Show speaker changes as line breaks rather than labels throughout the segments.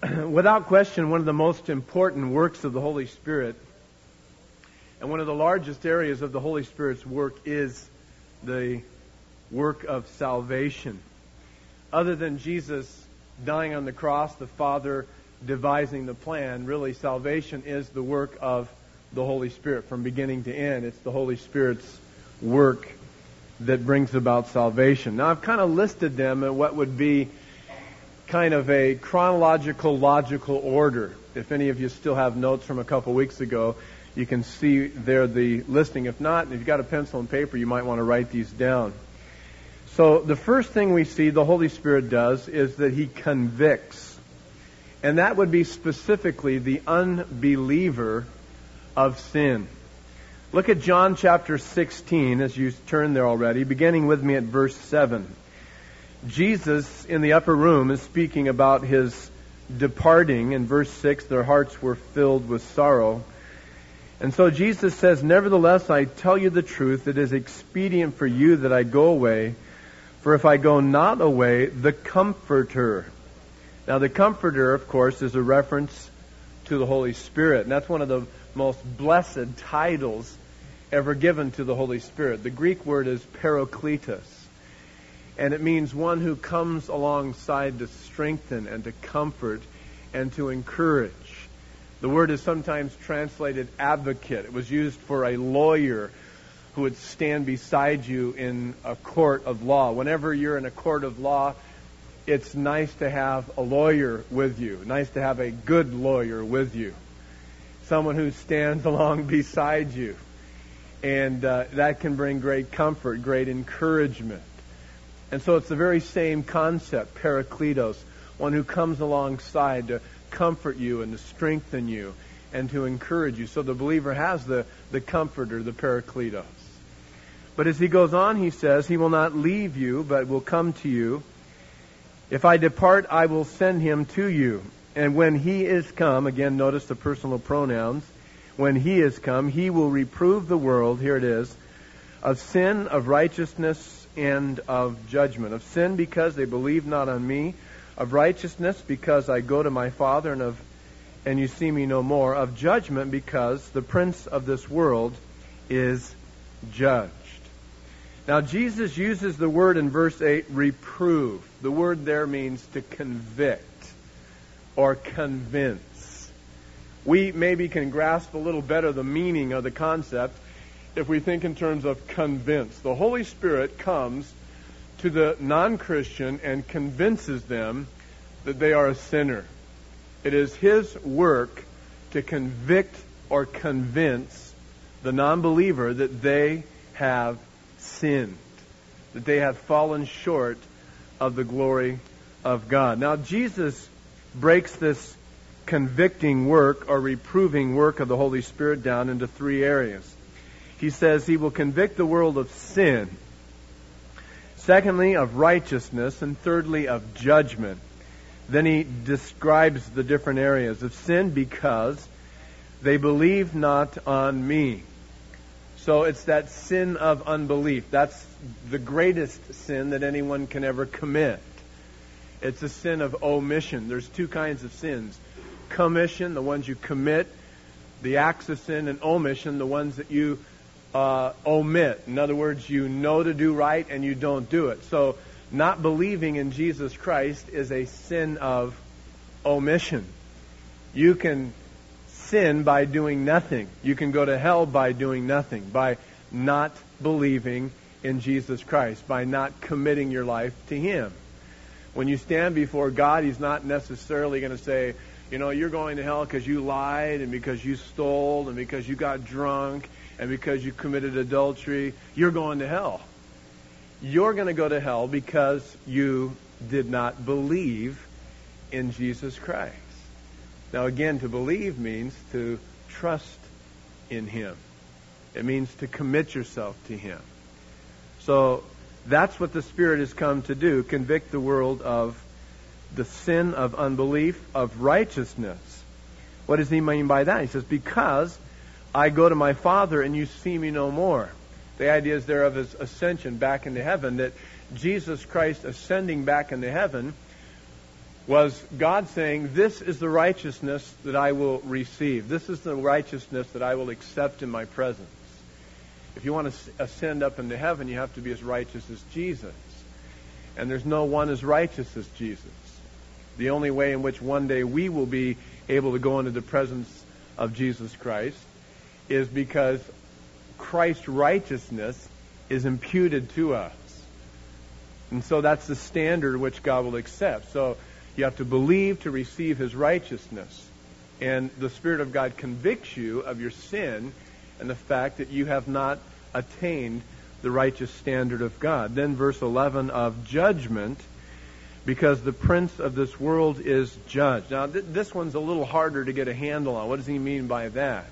Without question, one of the most important works of the Holy Spirit, and one of the largest areas of the Holy Spirit's work, is the work of salvation. Other than Jesus dying on the cross, the Father devising the plan, really salvation is the work of the Holy Spirit from beginning to end. It's the Holy Spirit's work that brings about salvation. Now, I've kind of listed them in what would be kind of a chronological, logical order. If any of you still have notes from a couple weeks ago, you can see there the listing. If not, if you've got a pencil and paper, you might want to write these down. So the first thing we see the Holy Spirit does is that He convicts. And that would be specifically the unbeliever of sin. Look at John chapter 16 as you turn there already, beginning with me at verse 7. Jesus in the upper room is speaking about His departing. In verse 6, their hearts were filled with sorrow. And so Jesus says, "Nevertheless, I tell you the truth, it is expedient for you that I go away. For if I go not away, the Comforter." Now, the Comforter, of course, is a reference to the Holy Spirit. And that's one of the most blessed titles ever given to the Holy Spirit. The Greek word is parakletos. And it means one who comes alongside to strengthen and to comfort and to encourage. The word is sometimes translated advocate. It was used for a lawyer who would stand beside you in a court of law. Whenever you're in a court of law, it's nice to have a lawyer with you. Nice to have a good lawyer with you. Someone who stands along beside you. And that can bring great comfort, great encouragement. And so it's the very same concept, parakletos, one who comes alongside to comfort you and to strengthen you and to encourage you. So the believer has the comforter, the parakletos. But as he goes on, he says, "He will not leave you, but will come to you. If I depart, I will send Him to you. And when He is come," again, notice the personal pronouns, "when He is come, He will reprove the world," here it is, "of sin, of righteousness, and of judgment. Of sin, because they believe not on me. Of righteousness, because I go to my Father, and you see me no more. Of judgment, because the prince of this world is judged." Now, Jesus uses the word in verse 8, reprove. The word there means to convict or convince. We maybe can grasp a little better the meaning of the concept if we think in terms of convince. The Holy Spirit comes to the non-Christian and convinces them that they are a sinner. It is His work to convict or convince the non-believer that they have sinned, that they have fallen short of the glory of God. Now, Jesus breaks this convicting work or reproving work of the Holy Spirit down into three areas. He says He will convict the world of sin. Secondly, of righteousness. And thirdly, of judgment. Then He describes the different areas of sin, because they believe not on me. So it's that sin of unbelief. That's the greatest sin that anyone can ever commit. It's a sin of omission. There's two kinds of sins. Commission, the ones you commit, the acts of sin, and omission, the ones that you omit. In other words, you know to do right and you don't do it. So not believing in Jesus Christ is a sin of omission. You can sin by doing nothing. You can go to hell by doing nothing, by not believing in Jesus Christ, by not committing your life to Him. When you stand before God, He's not necessarily going to say, you know, you're going to hell because you lied and because you stole and because you got drunk and because you committed adultery. You're going to hell. You're going to go to hell because you did not believe in Jesus Christ. Now again, to believe means to trust in Him. It means to commit yourself to Him. So that's what the Spirit has come to do, convict the world of the sin of unbelief, of righteousness. What does He mean by that? He says, because I go to my Father and you see me no more. The idea is there of His ascension back into heaven, that Jesus Christ ascending back into heaven was God saying, this is the righteousness that I will receive. This is the righteousness that I will accept in my presence. If you want to ascend up into heaven, you have to be as righteous as Jesus. And there's no one as righteous as Jesus. The only way in which one day we will be able to go into the presence of Jesus Christ is because Christ's righteousness is imputed to us. And so that's the standard which God will accept. So you have to believe to receive His righteousness. And the Spirit of God convicts you of your sin and the fact that you have not attained the righteous standard of God. Then verse 11 of judgment, because the prince of this world is judged. Now this one's a little harder to get a handle on. What does he mean by that?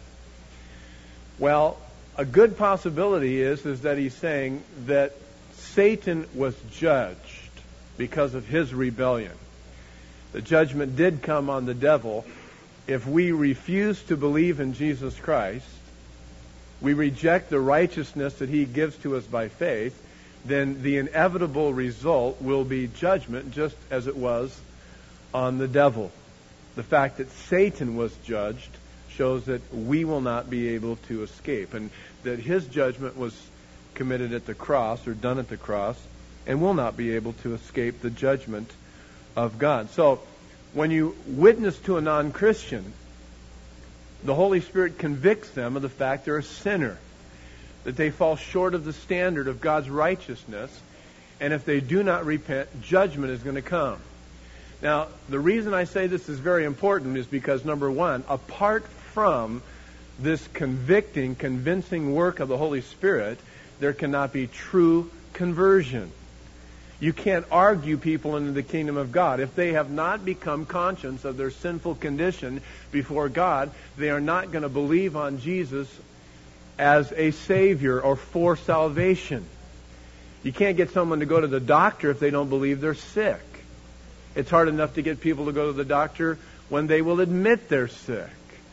Well, a good possibility is that he's saying that Satan was judged because of his rebellion. The judgment did come on the devil. If we refuse to believe in Jesus Christ, we reject the righteousness that He gives to us by faith, then the inevitable result will be judgment, just as it was on the devil. The fact that Satan was judged shows that we will not be able to escape, and that his judgment was committed at the cross, or done at the cross, and will not be able to escape the judgment of God. So, when you witness to a non-Christian, the Holy Spirit convicts them of the fact they're a sinner, that they fall short of the standard of God's righteousness, and if they do not repent, judgment is going to come. Now, the reason I say this is very important is because, number one, apart from this convicting, convincing work of the Holy Spirit, there cannot be true conversion. You can't argue people into the kingdom of God. If they have not become conscious of their sinful condition before God, they are not going to believe on Jesus as a Savior or for salvation. You can't get someone to go to the doctor if they don't believe they're sick. It's hard enough to get people to go to the doctor when they will admit they're sick.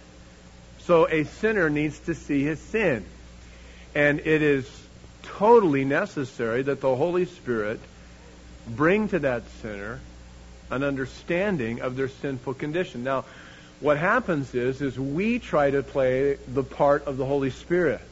So a sinner needs to see his sin. And it is totally necessary that the Holy Spirit bring to that sinner an understanding of their sinful condition. Now, what happens is we try to play the part of the Holy Spirit.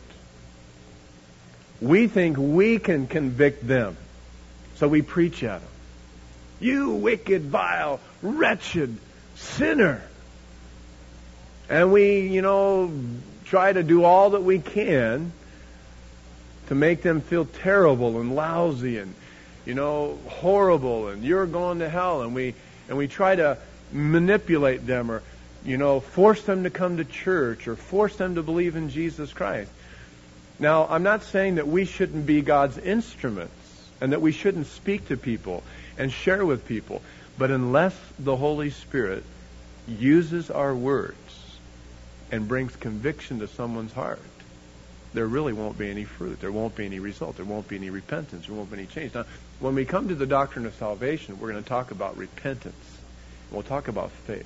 We think we can convict them, so we preach at them. You wicked, vile, wretched sinner. And we, try to do all that we can to make them feel terrible and lousy and horrible, and you're going to hell, and we try to manipulate them, or force them to come to church, or force them to believe in Jesus Christ. Now, I'm not saying that we shouldn't be God's instruments and that we shouldn't speak to people and share with people, but unless the Holy Spirit uses our words and brings conviction to someone's heart, there really won't be any fruit. There won't be any result. There won't be any repentance. There won't be any change. Now, when we come to the doctrine of salvation, we're going to talk about repentance. We'll talk about faith.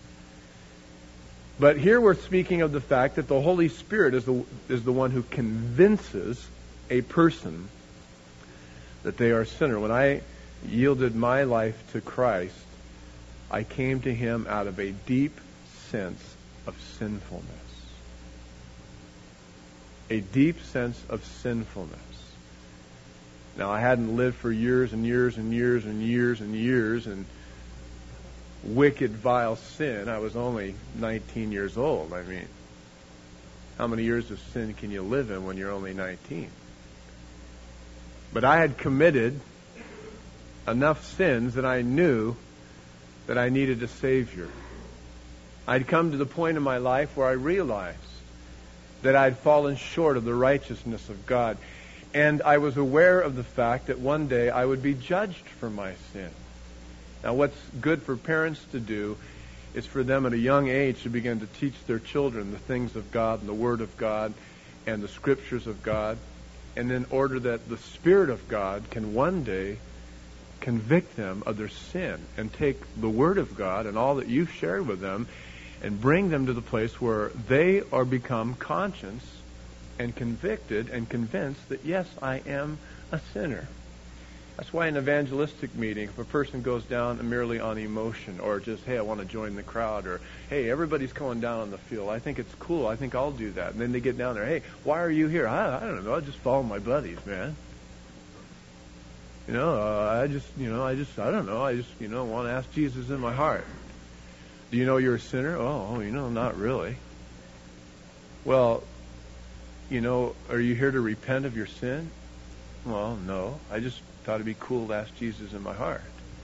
But here we're speaking of the fact that the Holy Spirit is the one who convinces a person that they are a sinner. When I yielded my life to Christ, I came to Him out of a deep sense of sinfulness. A deep sense of sinfulness. Now, I hadn't lived for years and years and years and years and years in wicked, vile sin. I was only 19 years old. I mean, how many years of sin can you live in when you're only 19? But I had committed enough sins that I knew that I needed a Savior. I'd come to the point in my life where I realized that I'd fallen short of the righteousness of God. And I was aware of the fact that one day I would be judged for my sin. Now, what's good for parents to do is for them at a young age to begin to teach their children the things of God and the Word of God and the Scriptures of God, and in order that the Spirit of God can one day convict them of their sin and take the Word of God and all that you've shared with them and bring them to the place where they are become conscious and convicted and convinced that, yes, I am a sinner. That's why in an evangelistic meeting, if a person goes down merely on emotion, or just, hey, I want to join the crowd, or, hey, everybody's going down on the field, I think it's cool, I think I'll do that. And then they get down there, hey, why are you here? I don't know, I just follow my buddies, man. I don't know, I just want to ask Jesus in my heart. Do you know you're a sinner? Oh, not really. Well, are you here to repent of your sin? Well, no, I just thought it'd be cool to ask Jesus in my heart.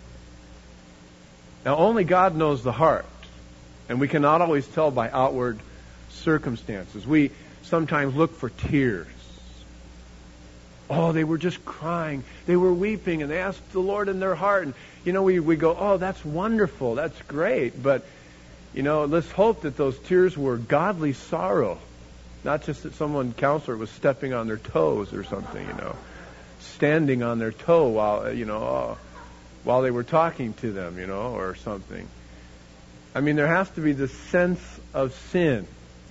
Now, only God knows the heart, and we cannot always tell by outward circumstances. We sometimes look for tears. Oh, they were just crying. They were weeping, and they asked the Lord in their heart. And, we go, oh, that's wonderful. That's great. But, let's hope that those tears were godly sorrow. Not just that someone, counselor, was stepping on their toes or something, standing on their toe while they were talking to them, or something. I mean, there has to be this sense of sin.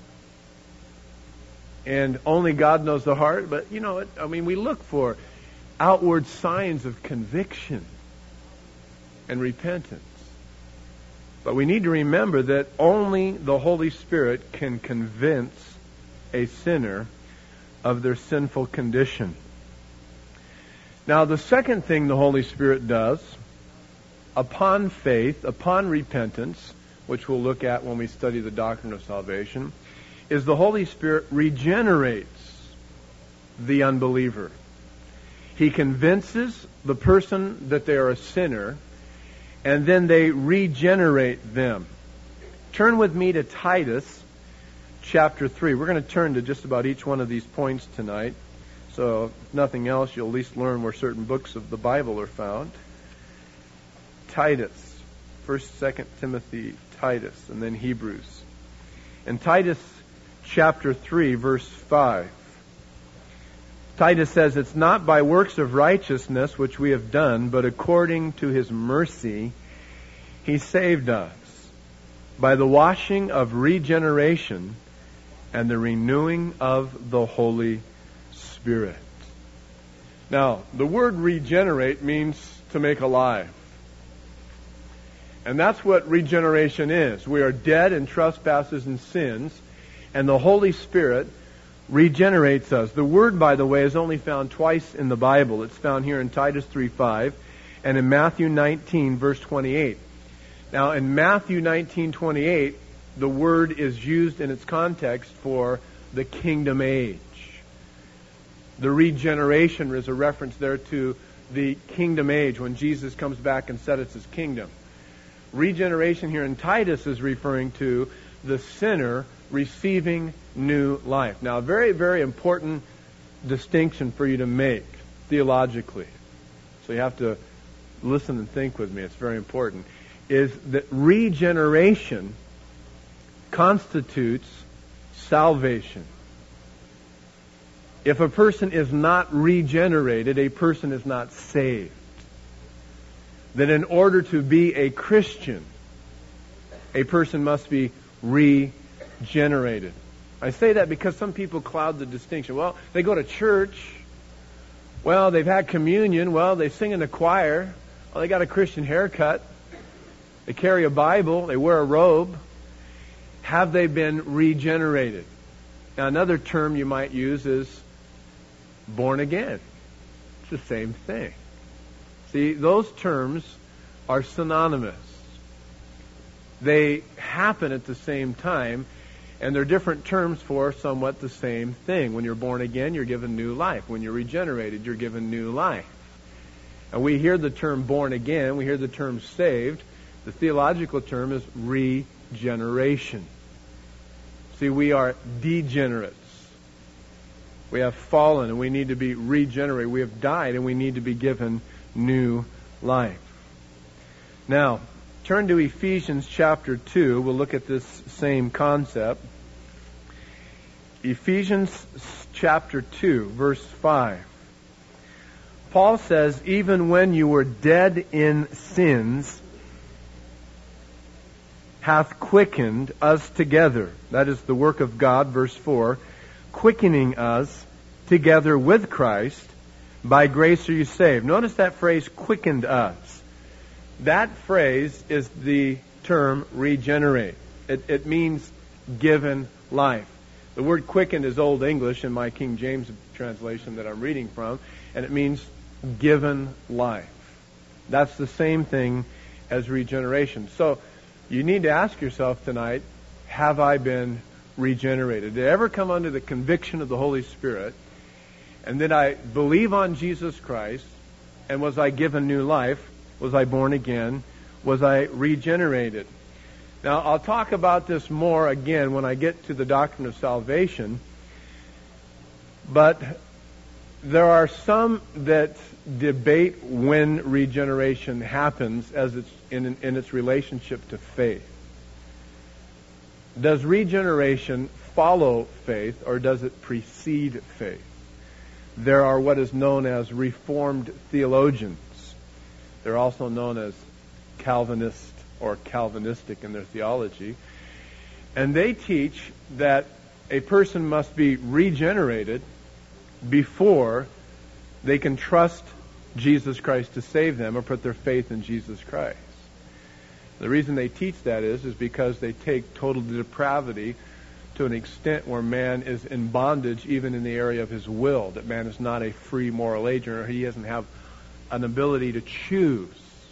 And only God knows the heart, but we look for outward signs of conviction and repentance. But we need to remember that only the Holy Spirit can convince a sinner of their sinful condition. Now, the second thing the Holy Spirit does, upon faith, upon repentance, which we'll look at when we study the doctrine of salvation, is the Holy Spirit regenerates the unbeliever. He convinces the person that they are a sinner, and then they regenerate them. Turn with me to Titus chapter 3. We're going to turn to just about each one of these points tonight. So, if nothing else, you'll at least learn where certain books of the Bible are found. Titus. 1st, 2nd Timothy, Titus, and then Hebrews. In Titus chapter 3, verse 5, Titus says, "It's not by works of righteousness which we have done, but according to His mercy He saved us, by the washing of regeneration and the renewing of the Holy Spirit." Now, the word regenerate means to make alive. And that's what regeneration is. We are dead in trespasses and sins, and the Holy Spirit regenerates us. The word, by the way, is only found twice in the Bible. It's found here in Titus 3:5 and in Matthew 19, verse 28. Now, in Matthew 19:28, the word is used in its context for the kingdom age. The regeneration is a reference there to the kingdom age when Jesus comes back and sets His kingdom. Regeneration here in Titus is referring to the sinner receiving new life. Now, a very, very important distinction for you to make theologically. So you have to listen and think with me. It's very important. Is that regeneration constitutes salvation. If a person is not regenerated, a person is not saved. That in order to be a Christian, a person must be regenerated. I say that because some people cloud the distinction. Well, they go to church. Well, they've had communion. Well, they sing in the choir. Well, they got a Christian haircut. They carry a Bible. They wear a robe. Have they been regenerated? Now, another term you might use is born again. It's the same thing. See, those terms are synonymous. They happen at the same time, and they're different terms for somewhat the same thing. When you're born again, you're given new life. When you're regenerated, you're given new life. And we hear the term born again, we hear the term saved. The theological term is regeneration. See, we are degenerates. We have fallen and we need to be regenerated. We have died and we need to be given new life. Now, turn to Ephesians chapter 2. We'll look at this same concept. Ephesians chapter 2, verse 5. Paul says, "Even when you were dead in sins, hath quickened us together." That is the work of God, verse 4. "Quickening us together with Christ, By grace are you saved. Notice that phrase, quickened us. That phrase is the term regenerate. It means given life. The word quickened is Old English in my King James translation that I'm reading from, and it means given life. That's the same thing as regeneration. So you need to ask yourself tonight, have I been regenerated? Did I ever come under the conviction of the Holy Spirit? And did I believe on Jesus Christ? And was I given new life? Was I born again? Was I regenerated? Now, I'll talk about this more again when I get to the doctrine of salvation. But there are some that debate when regeneration happens as it's in its relationship to faith. Does regeneration follow faith, or does it precede faith? There are what is known as Reformed theologians. They're also known as Calvinist or Calvinistic in their theology. And they teach that a person must be regenerated before they can trust Jesus Christ to save them or put their faith in Jesus Christ. The reason they teach that is because they take total depravity to an extent where man is in bondage even in the area of his will, that man is not a free moral agent, or he doesn't have an ability to choose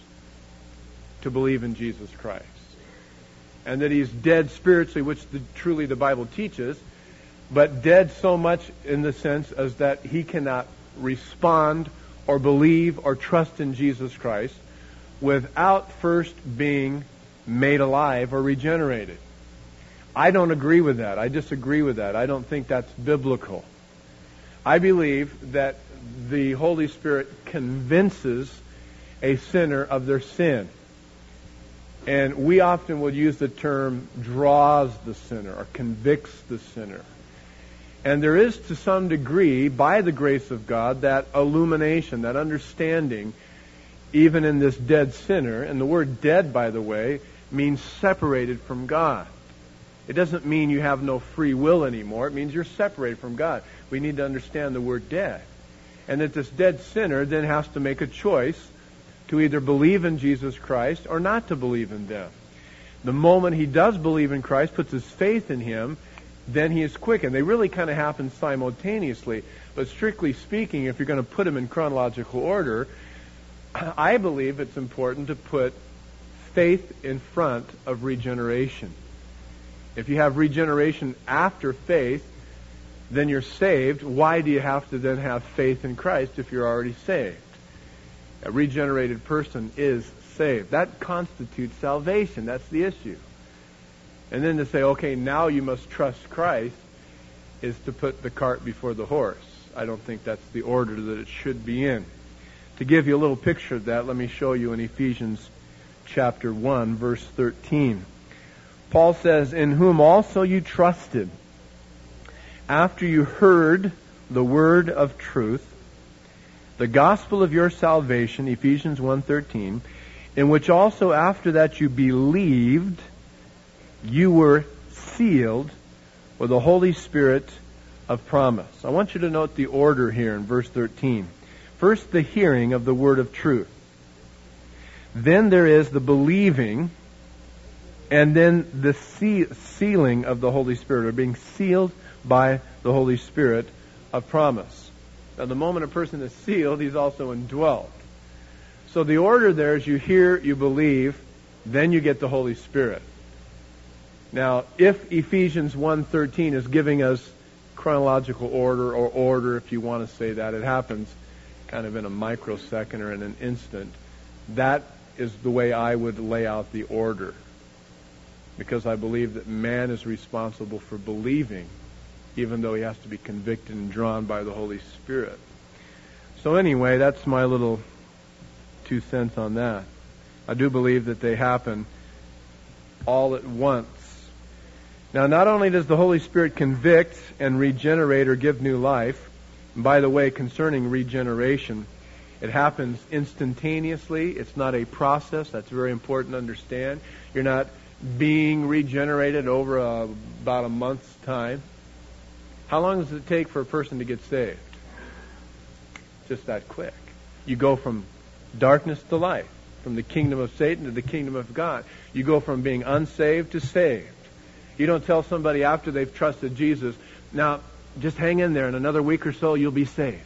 to believe in Jesus Christ. And that he's dead spiritually, which truly the Bible teaches, but dead so much in the sense as that he cannot respond or believe or trust in Jesus Christ without first being made alive or regenerated. I don't agree with that. I disagree with that. I don't think that's biblical. I believe that the Holy Spirit convinces a sinner of their sin. And we often would use the term draws the sinner or convicts the sinner. And there is to some degree, by the grace of God, that illumination, that understanding, even in this dead sinner. And the word dead, by the way, means separated from God. It doesn't mean you have no free will anymore. It means you're separated from God. We need to understand the word dead. And that this dead sinner then has to make a choice to either believe in Jesus Christ or not to believe in them. The moment he does believe in Christ, puts his faith in him, then he is quickened. They really kind of happen simultaneously. But strictly speaking, if you're going to put them in chronological order, I believe it's important to put faith in front of regeneration. If you have regeneration after faith, then you're saved. Why do you have to then have faith in Christ if you're already saved? A regenerated person is saved. That constitutes salvation. That's the issue. And then to say, okay, now you must trust Christ, is to put the cart before the horse. I don't think that's the order that it should be in. To give you a little picture of that, let me show you in Ephesians chapter 1, verse 13. Paul says, in whom also you trusted, after you heard the word of truth, the gospel of your salvation, Ephesians 1:13, in which also after that you believed, you were sealed with the Holy Spirit of promise. I want you to note the order here in verse 13. First, the hearing of the word of truth. Then there is the believing, and then the sealing of the Holy Spirit, or being sealed by the Holy Spirit of promise. Now, the moment a person is sealed, he's also indwelt. So the order there is you hear, you believe, then you get the Holy Spirit. Now, if Ephesians 1:13 is giving us chronological order, or order, if you want to say that, it happens kind of in a microsecond or in an instant. That is the way I would lay out the order. Because I believe that man is responsible for believing, even though he has to be convicted and drawn by the Holy Spirit. So anyway, that's my little 2 cents on that. I do believe that they happen all at once. Now, not only does the Holy Spirit convict and regenerate or give new life, and by the way, concerning regeneration, it happens instantaneously. It's not a process. That's very important to understand. You're not being regenerated over about a month's time. How long does it take for a person to get saved? Just that quick. You go from darkness to light, from the kingdom of Satan to the kingdom of God. You go from being unsaved to saved. You don't tell somebody after they've trusted Jesus, now, just hang in there. In another week or so, you'll be saved.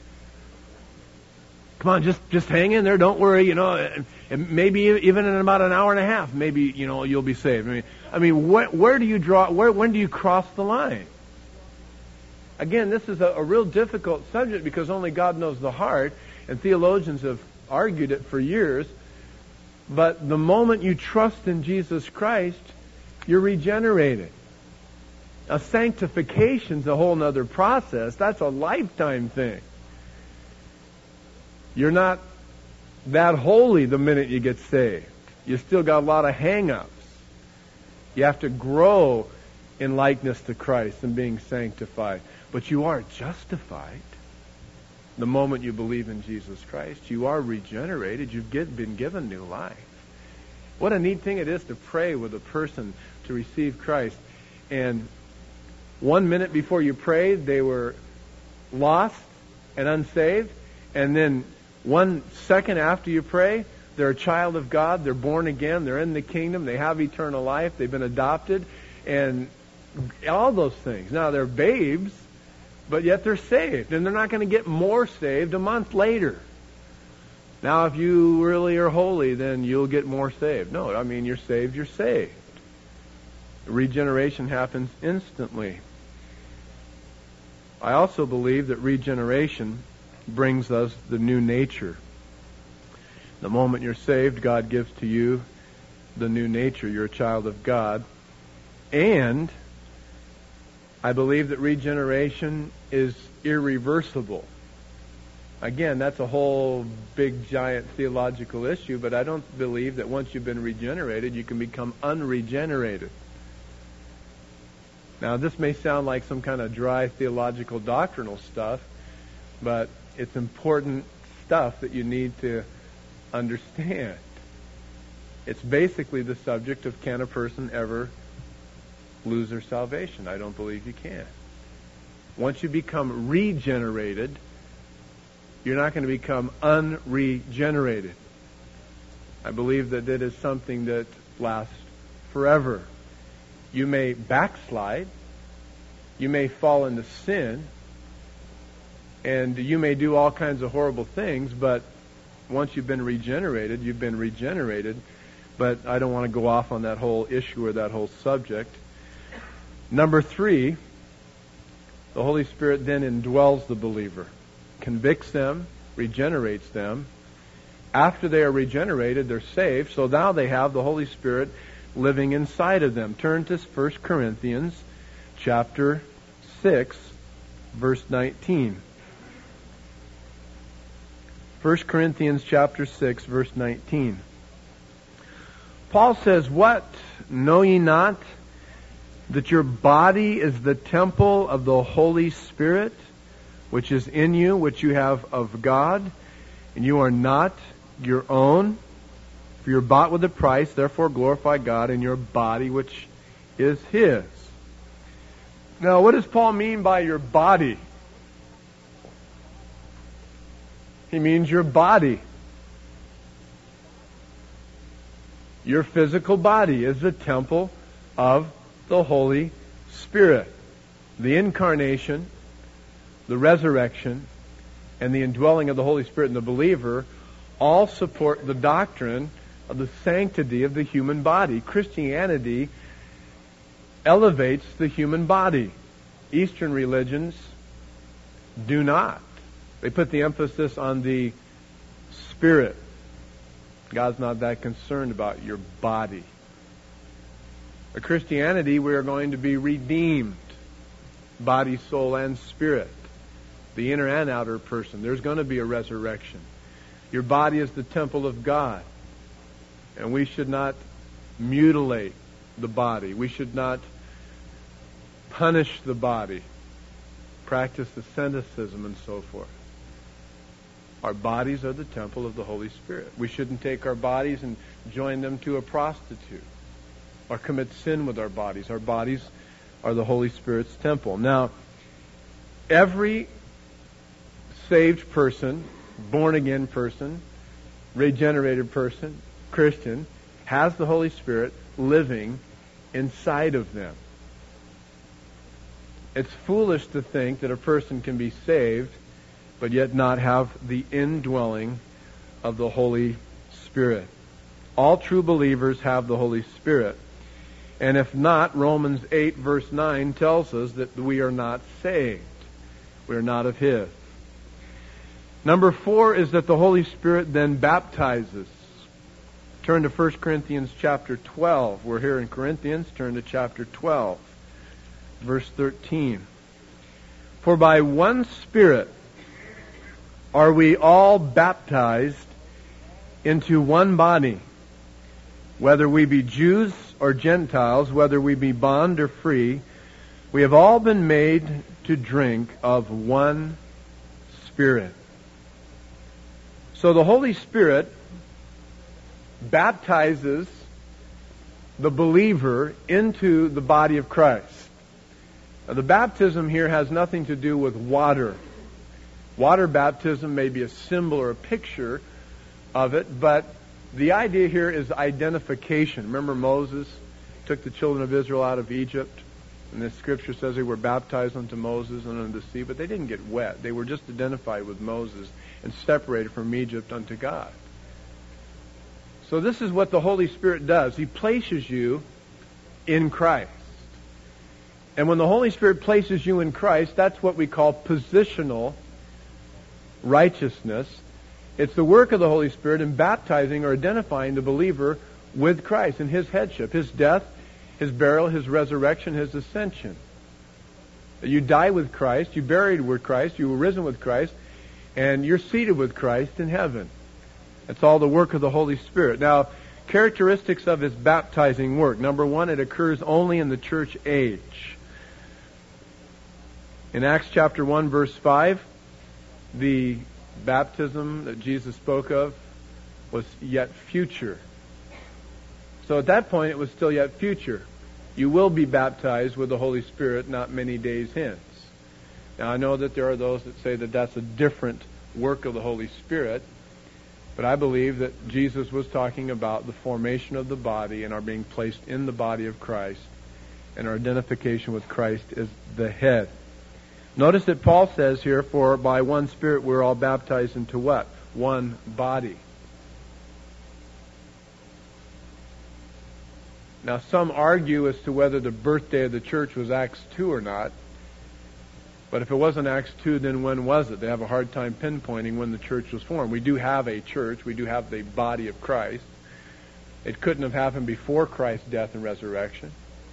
Come on, just hang in there. Don't worry, and maybe even in about an hour and a half, maybe, you'll be saved. I mean, where do you draw, when do you cross the line? Again, this is a real difficult subject because only God knows the heart, and theologians have argued it for years. But the moment you trust in Jesus Christ, you're regenerated. Now, sanctification's a whole other process. That's a lifetime thing. You're not that holy the minute you get saved. You still got a lot of hang-ups. You have to grow in likeness to Christ and being sanctified. But you are justified the moment you believe in Jesus Christ. You are regenerated. You've been given new life. What a neat thing it is to pray with a person to receive Christ. And 1 minute before you prayed, they were lost and unsaved. And then 1 second after you pray, they're a child of God. They're born again. They're in the kingdom. They have eternal life. They've been adopted. And all those things. Now, they're babes, but yet they're saved. And they're not going to get more saved a month later. Now, if you really are holy, then you'll get more saved. No, I mean, you're saved, you're saved. Regeneration happens instantly. I also believe that regeneration brings us the new nature. The moment you're saved, God gives to you the new nature. You're a child of God. And I believe that regeneration is irreversible. Again, that's a whole big, giant theological issue, but I don't believe that once you've been regenerated, you can become unregenerated. Now, this may sound like some kind of dry theological doctrinal stuff, but it's important stuff that you need to understand. It's basically the subject of, can a person ever lose their salvation? I don't believe you can. Once you become regenerated, you're not going to become unregenerated. I believe that it is something that lasts forever. You may backslide. You may fall into sin. And you may do all kinds of horrible things, but once you've been regenerated, you've been regenerated. But I don't want to go off on that whole issue or that whole subject. Number 3, the Holy Spirit then indwells the believer, convicts them, regenerates them. After they are regenerated, they're saved, so now they have the Holy Spirit living inside of them. Turn to 1 Corinthians chapter 6, verse 19. 1 Corinthians chapter 6, verse 19. Paul says, "What? Know ye not that your body is the temple of the Holy Spirit, which is in you, which you have of God, and you are not your own? For you're bought with a price, therefore glorify God in your body, which is His." Now, what does Paul mean by your body? He means your body. Your physical body is the temple of the Holy Spirit. The incarnation, the resurrection, and the indwelling of the Holy Spirit in the believer all support the doctrine of the sanctity of the human body. Christianity elevates the human body. Eastern religions do not. They put the emphasis on the spirit. God's not that concerned about your body. In Christianity, we are going to be redeemed, body, soul, and spirit. The inner and outer person. There's going to be a resurrection. Your body is the temple of God. And we should not mutilate the body. We should not punish the body. Practice asceticism and so forth. Our bodies are the temple of the Holy Spirit. We shouldn't take our bodies and join them to a prostitute or commit sin with our bodies. Our bodies are the Holy Spirit's temple. Now, every saved person, born-again person, regenerated person, Christian, has the Holy Spirit living inside of them. It's foolish to think that a person can be saved but yet not have the indwelling of the Holy Spirit. All true believers have the Holy Spirit. And if not, Romans 8 verse 9 tells us that we are not saved. We are not of His. Number 4 is that the Holy Spirit then baptizes. Turn to 1 Corinthians chapter 12. We're here in Corinthians. Turn to chapter 12, verse 13. For by one Spirit are we all baptized into one body, whether we be Jews or Gentiles, whether we be bond or free, we have all been made to drink of one Spirit. So the Holy Spirit baptizes the believer into the body of Christ. Now, the baptism here has nothing to do with water. Water baptism may be a symbol or a picture of it, but the idea here is identification. Remember Moses took the children of Israel out of Egypt, and the scripture says they were baptized unto Moses and unto the sea, but they didn't get wet. They were just identified with Moses and separated from Egypt unto God. So this is what the Holy Spirit does. He places you in Christ. And when the Holy Spirit places you in Christ, that's what we call positional righteousness. It's the work of the Holy Spirit in baptizing or identifying the believer with Christ and His headship, His death, His burial, His resurrection, His ascension. You die with Christ, you buried with Christ, you were risen with Christ, and you're seated with Christ in heaven. That's all the work of the Holy Spirit. Now, characteristics of His baptizing work. Number 1, it occurs only in the church age. In Acts chapter 1, verse 5, the baptism that Jesus spoke of was yet future. So at that point, it was still yet future. You will be baptized with the Holy Spirit not many days hence. Now, I know that there are those that say that that's a different work of the Holy Spirit, but I believe that Jesus was talking about the formation of the body and our being placed in the body of Christ and our identification with Christ as the head. Notice that Paul says here, for by one Spirit we're all baptized into what? One body. Now, some argue as to whether the birthday of the church was Acts 2 or not. But if it wasn't Acts 2, then when was it? They have a hard time pinpointing when the church was formed. We do have a church. We do have the body of Christ. It couldn't have happened before Christ's death and resurrection.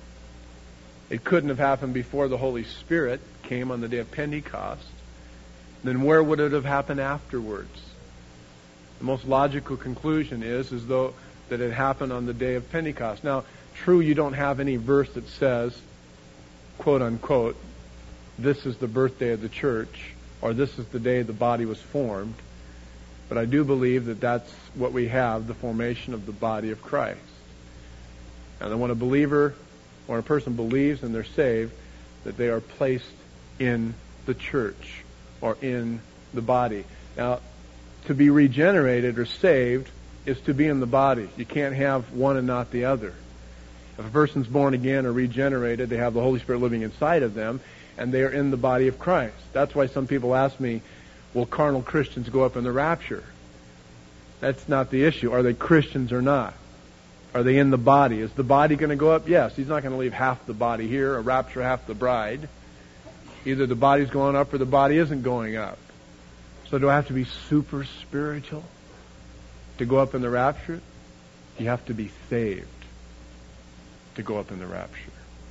It couldn't have happened before the Holy Spirit came on the day of Pentecost. Then where would it have happened afterwards? The most logical conclusion is though that it happened on the day of Pentecost. Now, true, you don't have any verse that says, quote unquote, this is the birthday of the church, or this is the day the body was formed. But I do believe that that's what we have, the formation of the body of Christ. And then when a believer or a person believes and they're saved, that they are placed in the church or in the body. Now, to be regenerated or saved is to be in the body. You can't have one and not the other. If a person's born again or regenerated, they have the Holy Spirit living inside of them, and they are in the body of Christ. That's why some people ask me, will carnal Christians go up in the rapture? That's not the issue. Are they Christians or not? Are they in the body? Is the body going to go up? Yes. He's not going to leave half the body here or rapture half the bride. Either the body's going up or the body isn't going up. So do I have to be super spiritual to go up in the rapture? You have to be saved to go up in the rapture.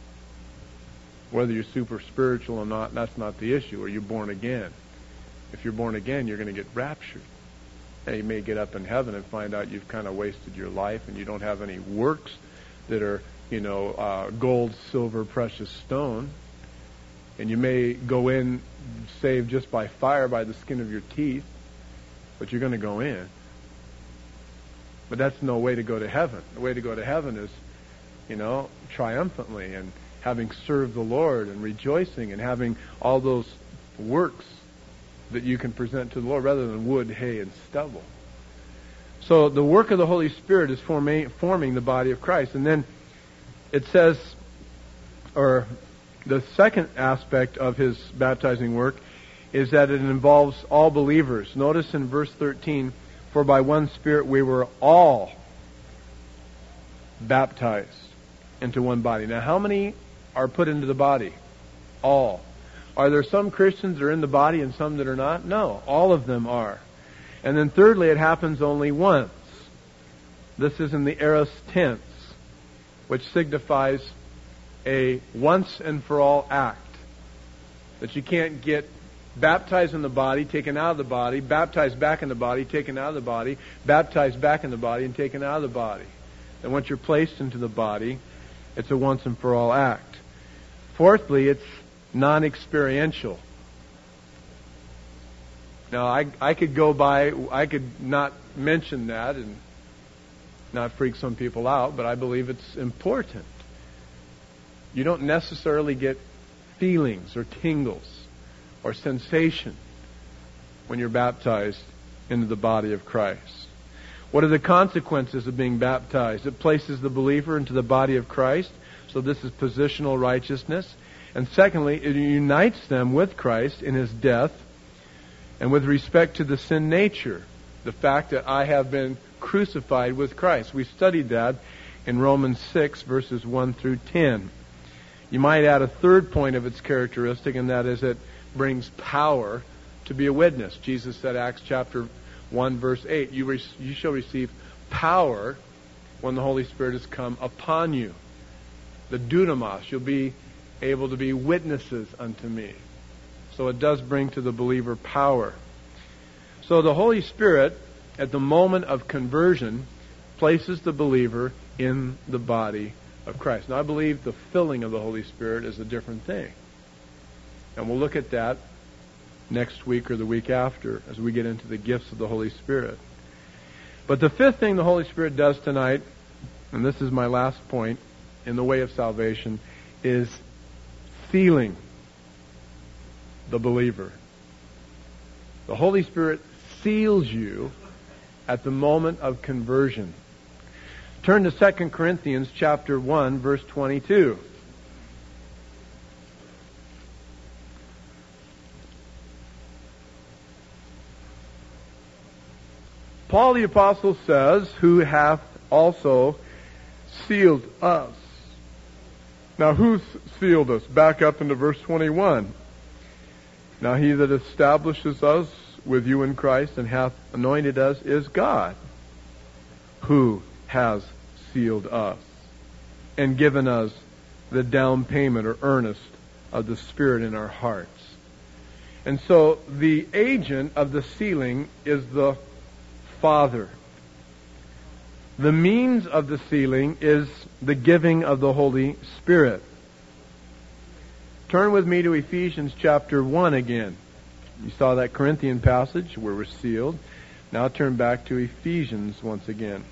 Whether you're super spiritual or not, that's not the issue. Are you born again? If you're born again, you're going to get raptured. Now, you may get up in heaven and find out you've kind of wasted your life and you don't have any works that are, gold, silver, precious stone. And you may go in saved just by fire, by the skin of your teeth, but you're going to go in. But that's no way to go to heaven. The way to go to heaven is, triumphantly and having served the Lord and rejoicing and having all those works that you can present to the Lord rather than wood, hay, and stubble. So the work of the Holy Spirit is forming the body of Christ. And then it says, or the second aspect of His baptizing work is that it involves all believers. Notice in verse 13, for by one Spirit we were all baptized into one body. Now, how many are put into the body? All. Are there some Christians that are in the body and some that are not? No, all of them are. And then thirdly, it happens only once. This is in the aorist tense, which signifies a once and for all act. That you can't get baptized in the body, taken out of the body, baptized back in the body, taken out of the body, baptized back in the body, and taken out of the body. And once you're placed into the body, it's a once and for all act. Fourthly, it's non-experiential. Now, I could not mention that and not freak some people out, but I believe it's important. You don't necessarily get feelings or tingles or sensation when you're baptized into the body of Christ. What are the consequences of being baptized? It places the believer into the body of Christ, so this is positional righteousness. And secondly, it unites them with Christ in His death and with respect to the sin nature, the fact that I have been crucified with Christ. We studied that in Romans 6, verses 1 through 10. You might add a third point of its characteristic, and that is it brings power to be a witness. Jesus said, Acts chapter 1, verse 8, you shall receive power when the Holy Spirit has come upon you. The dunamis, you'll be able to be witnesses unto me. So it does bring to the believer power. So the Holy Spirit, at the moment of conversion, places the believer in the body of Christ. Now, I believe the filling of the Holy Spirit is a different thing. And we'll look at that next week or the week after as we get into the gifts of the Holy Spirit. But the fifth thing the Holy Spirit does tonight, and this is my last point in the way of salvation, is sealing the believer. The Holy Spirit seals you at the moment of conversion. Turn to 2 Corinthians chapter 1, verse 22. Paul the Apostle says, who hath also sealed us. Now, who's sealed us? Back up into verse 21. Now, he that establishes us with you in Christ and hath anointed us is God, who has sealed us and given us the down payment or earnest of the Spirit in our hearts. And so the agent of the sealing is the Father. The means of the sealing is the giving of the Holy Spirit. Turn with me to Ephesians chapter 1 again. You saw that Corinthian passage where we're sealed. Now turn back to Ephesians once again.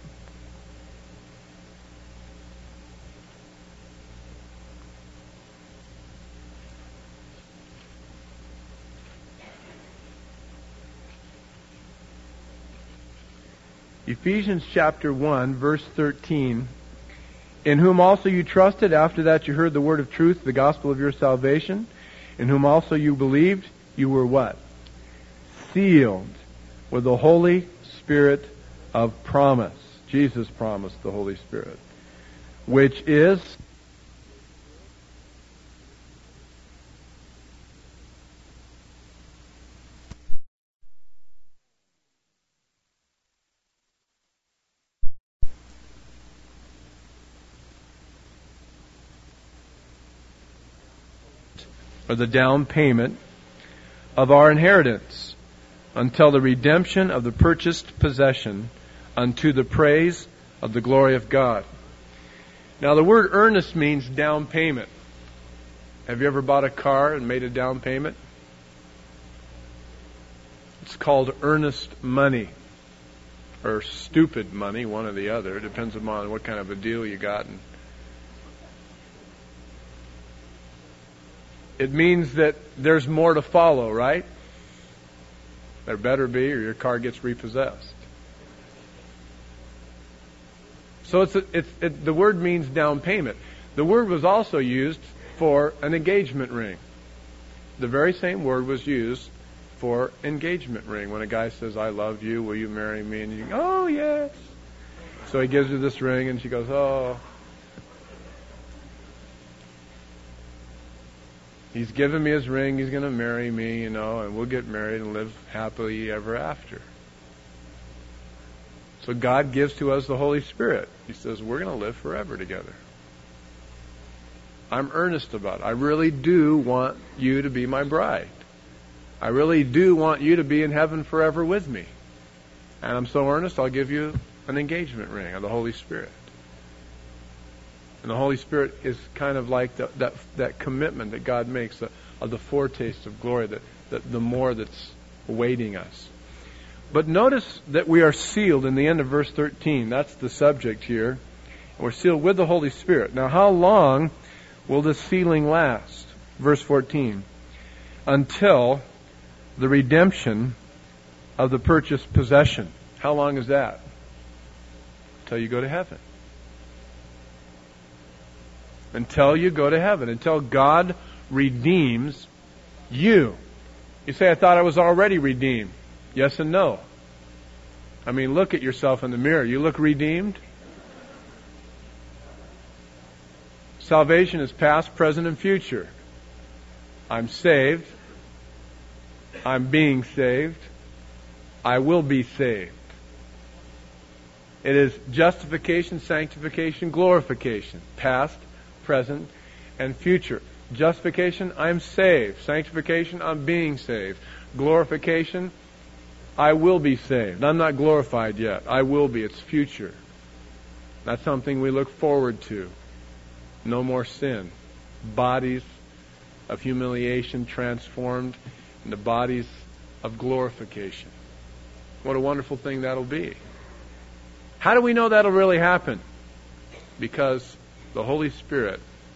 Ephesians chapter 1, verse 13. In whom also you trusted, after that you heard the word of truth, the gospel of your salvation, in whom also you believed, you were what? Sealed with the Holy Spirit of promise. Jesus promised the Holy Spirit, which is or the down payment of our inheritance until the redemption of the purchased possession unto the praise of the glory of God. Now the word earnest means down payment. Have you ever bought a car and made a down payment? It's called earnest money or stupid money, one or the other. It depends upon what kind of a deal you got. It means that there's more to follow, right? There better be, or your car gets repossessed. So the word means down payment. The word was also used for an engagement ring. The very same word was used for engagement ring. When a guy says, "I love you, will you marry me?" And you go, "Oh, yes." So he gives her this ring, and she goes, "Oh." He's given me his ring, he's going to marry me, and we'll get married and live happily ever after. So God gives to us the Holy Spirit. He says, we're going to live forever together. I'm earnest about it. I really do want you to be my bride. I really do want you to be in heaven forever with me. And I'm so earnest, I'll give you an engagement ring of the Holy Spirit. And the Holy Spirit is kind of like that commitment that God makes of the foretaste of glory, that the more that's awaiting us. But notice that we are sealed in the end of verse 13. That's the subject here. We're sealed with the Holy Spirit. Now, how long will this sealing last? Verse 14. Until the redemption of the purchased possession. How long is that? Until you go to heaven. Until you go to heaven. Until God redeems you. You say, I thought I was already redeemed. Yes and no. I mean, look at yourself in the mirror. You look redeemed? Salvation is past, present, and future. I'm saved. I'm being saved. I will be saved. It is justification, sanctification, glorification. Past, present, and future. Justification, I'm saved. Sanctification, I'm being saved. Glorification, I will be saved. I'm not glorified yet. I will be. It's future. That's something we look forward to. No more sin. Bodies of humiliation transformed into bodies of glorification. What a wonderful thing that'll be. How do we know that'll really happen? Because the Holy Spirit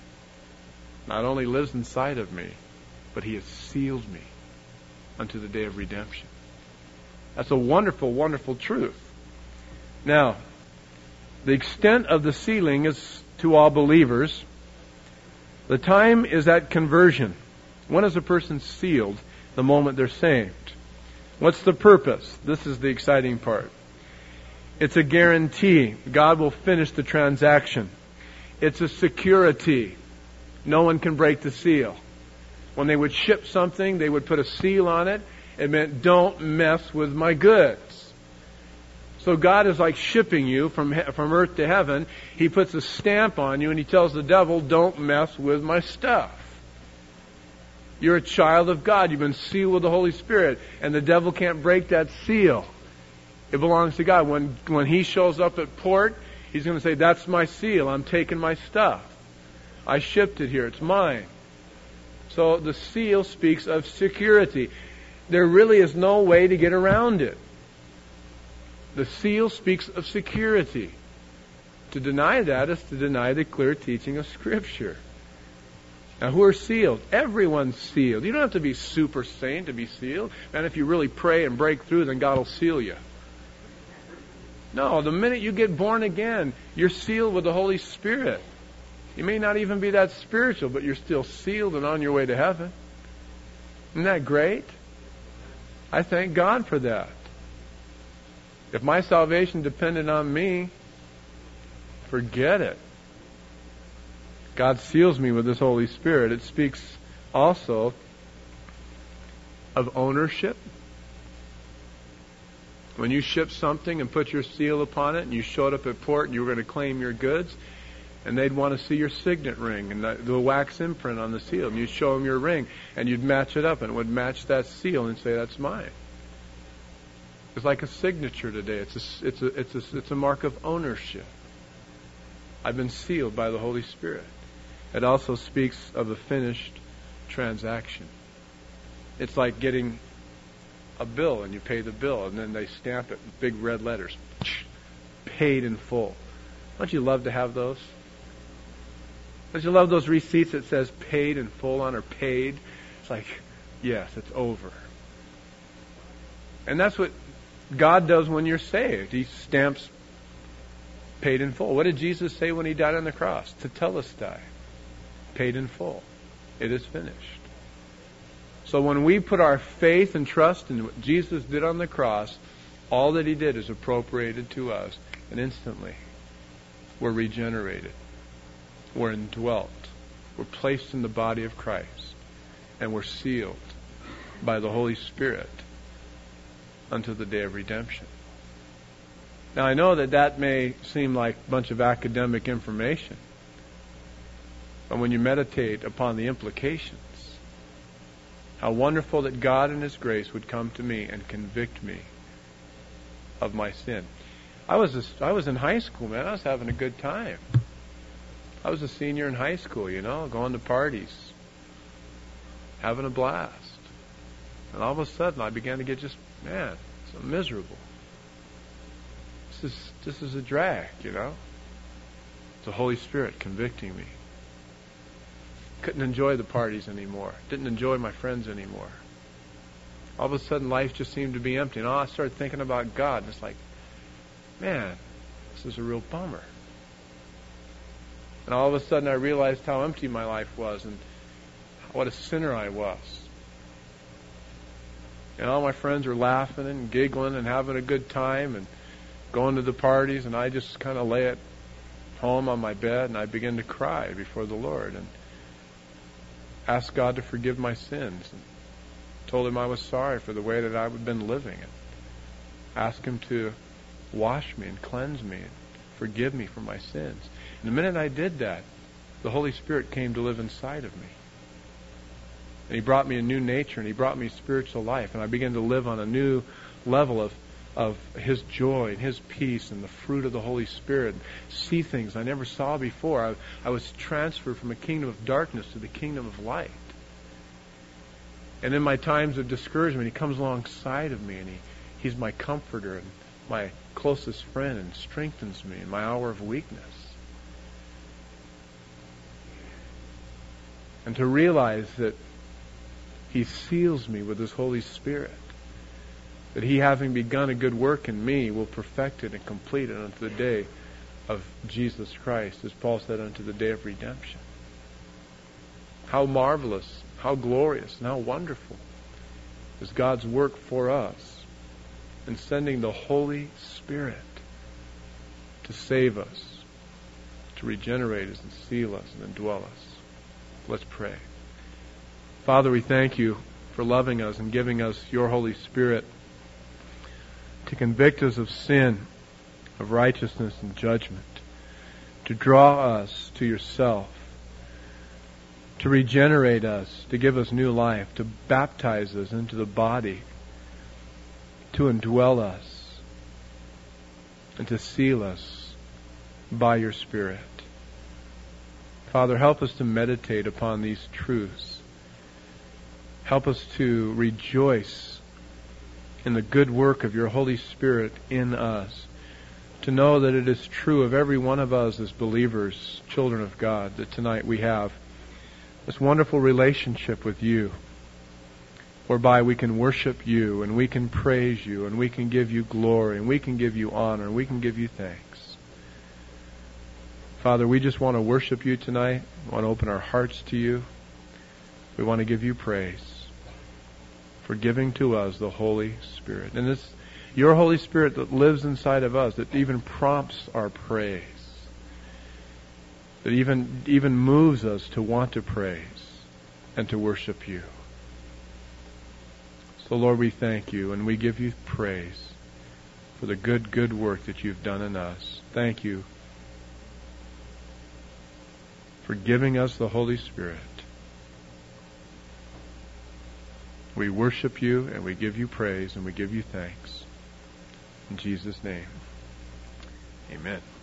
not only lives inside of me, but He has sealed me unto the day of redemption. That's a wonderful, wonderful truth. Now, the extent of the sealing is to all believers. The time is at conversion. When is a person sealed? The moment they're saved. What's the purpose? This is the exciting part. It's a guarantee. God will finish the transaction. It's a security. No one can break the seal. When they would ship something, they would put a seal on it. It meant, don't mess with my goods. So God is like shipping you from earth to heaven. He puts a stamp on you and He tells the devil, don't mess with my stuff. You're a child of God. You've been sealed with the Holy Spirit. And the devil can't break that seal. It belongs to God. When He shows up at port, He's going to say, that's my seal. I'm taking my stuff. I shipped it here. It's mine. So the seal speaks of security. There really is no way to get around it. The seal speaks of security. To deny that is to deny the clear teaching of Scripture. Now, who are sealed? Everyone's sealed. You don't have to be super saint to be sealed. And if you really pray and break through, then God will seal you. No, the minute you get born again, you're sealed with the Holy Spirit. You may not even be that spiritual, but you're still sealed and on your way to heaven. Isn't that great? I thank God for that. If my salvation depended on me, forget it. God seals me with His Holy Spirit. It speaks also of ownership. When you ship something and put your seal upon it, and you showed up at port and you were going to claim your goods, and they'd want to see your signet ring and the wax imprint on the seal, and you'd show them your ring, and you'd match it up, and it would match that seal and say, that's mine. It's like a signature today. It's a mark of ownership. I've been sealed by the Holy Spirit. It also speaks of a finished transaction. It's like getting a bill and you pay the bill and then they stamp it in big red letters. Paid in full. Don't you love to have those? Don't you love those receipts that says paid in full on or paid? It's like, yes, it's over. And that's what God does when you're saved. He stamps paid in full. What did Jesus say when He died on the cross? Tetelestai. Paid in full. It is finished. So when we put our faith and trust in what Jesus did on the cross, all that He did is appropriated to us. And instantly, we're regenerated. We're indwelt. We're placed in the body of Christ. And we're sealed by the Holy Spirit unto the day of redemption. Now I know that may seem like a bunch of academic information. But when you meditate upon the implications, how wonderful that God in His grace would come to me and convict me of my sin. I was in high school, man. I was having a good time. I was a senior in high school, going to parties, having a blast. And all of a sudden I began to get so miserable. This is a drag, It's the Holy Spirit convicting me. Couldn't enjoy the parties anymore. Didn't enjoy my friends anymore. All of a sudden life just seemed to be empty. And I started thinking about God. And it's like, man, this is a real bummer. And all of a sudden I realized how empty my life was and what a sinner I was. And all my friends were laughing and giggling and having a good time and going to the parties, and I just kind of lay at home on my bed and I began to cry before the Lord and asked God to forgive my sins and told Him I was sorry for the way that I had been living and asked Him to wash me and cleanse me and forgive me for my sins. And the minute I did that, the Holy Spirit came to live inside of me. And He brought me a new nature, and He brought me spiritual life, and I began to live on a new level of His joy and His peace and the fruit of the Holy Spirit, see things I never saw before. I was transferred from a kingdom of darkness to the kingdom of light. And in my times of discouragement, He comes alongside of me, and He's my comforter and my closest friend and strengthens me in my hour of weakness. And to realize that He seals me with His Holy Spirit, that He, having begun a good work in me, will perfect it and complete it unto the day of Jesus Christ, as Paul said, unto the day of redemption. How marvelous, how glorious, and how wonderful is God's work for us in sending the Holy Spirit to save us, to regenerate us and seal us and indwell us. Let's pray. Father, we thank You for loving us and giving us Your Holy Spirit to convict us of sin, of righteousness and judgment, to draw us to Yourself, to regenerate us, to give us new life, to baptize us into the body, to indwell us, and to seal us by Your Spirit. Father, help us to meditate upon these truths. Help us to rejoice in the good work of Your Holy Spirit in us. To know that it is true of every one of us as believers, children of God, that tonight we have this wonderful relationship with You, whereby we can worship You and we can praise You and we can give You glory and we can give You honor and we can give You thanks. Father, we just want to worship You tonight. We want to open our hearts to You. We want to give You praise for giving to us the Holy Spirit. And it's Your Holy Spirit that lives inside of us, that even prompts our praise, that even moves us to want to praise and to worship You. So Lord, we thank You and we give You praise for the good work that You've done in us. Thank You for giving us the Holy Spirit. We worship You and we give You praise and we give You thanks. In Jesus' name, amen.